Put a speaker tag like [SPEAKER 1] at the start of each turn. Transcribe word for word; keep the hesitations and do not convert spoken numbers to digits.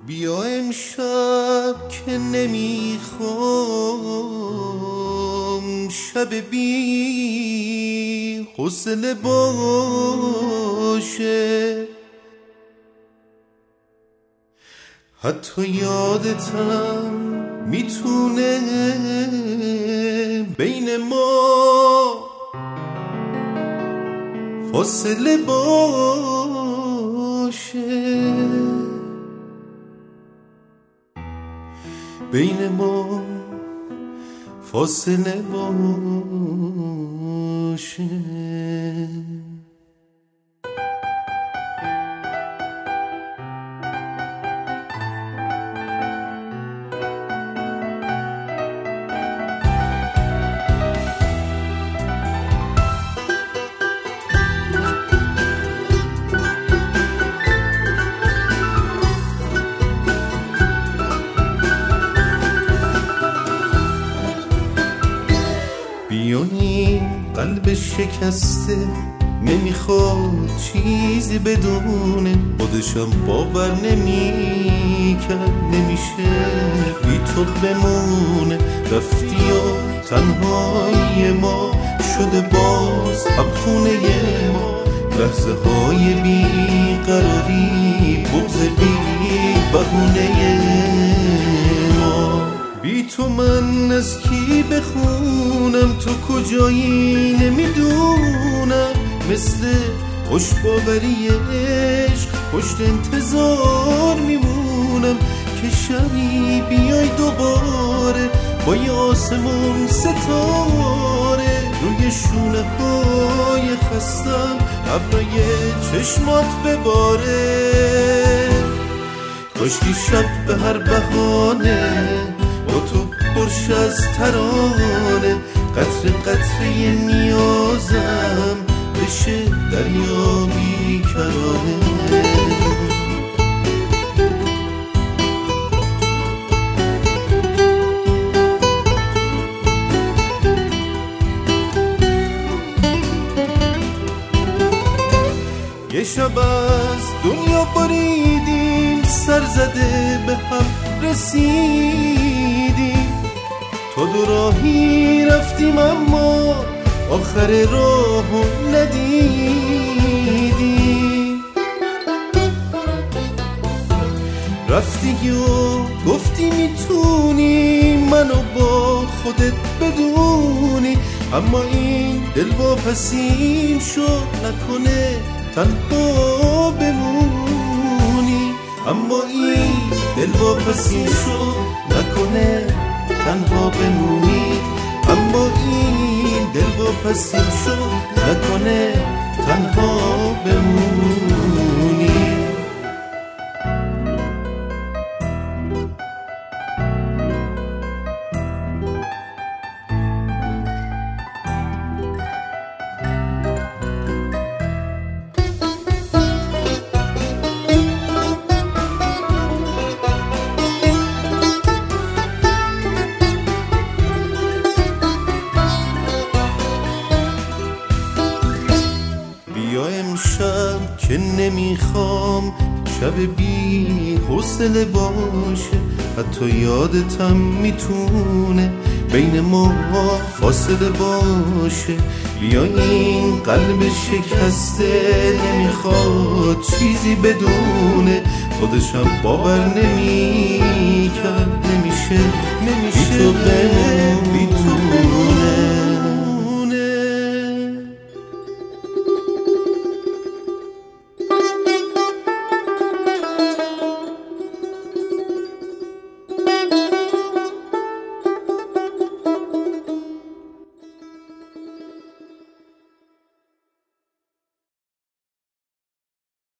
[SPEAKER 1] بیا امشب که نمیخوام شب بی حوصله باشه، حتی یادتم میتونه بین ما فاصله باشه، بین ما فاصله باشه. بیانی قلب شکسته نمیخواد چیزی بدونه، خودشم باور نمیکرد نمیشه بی تو بمونه. رفتی و تنهای ما شده باز همخونه ما، لحظه های بی قراری بغض بی بهونه ما. بی تو من از کی بخونم، تو کجایی نمیدونم، مثل خوشباوری عشق پشت انتظار میمونم که شبی بیای دوباره با یه آسمون ستاره، روی شونه های خستم ابرای چشمات بباره. کاشکی شب به هر بهانه با تو پرش از ترانه، قطر قطره نیازم بشه دریا بی کرانه. یه شب از دنیا بریدیم، سر زده به هم رسیدیم، تو دو راهی رفتیم اما آخر راهو ندیدیم. رفتی و گفتی میتونی منو با خودت بدونی، اما این دل واپسیم شد نکنه تنها بمونی، اما این دل واپسیم شد نکنه تنها بمونی، اما این دل واپسیم شد نکنه تنها بمونی. امشب که نمیخوام شب بی حوصله باشه، حتی یادتم میتونه بین ما فاصله باشه. بیا این قلب شکسته نمیخواد چیزی بدونه، خودشم باور نمیکرد نمیشه نمیشه بی تو بمون.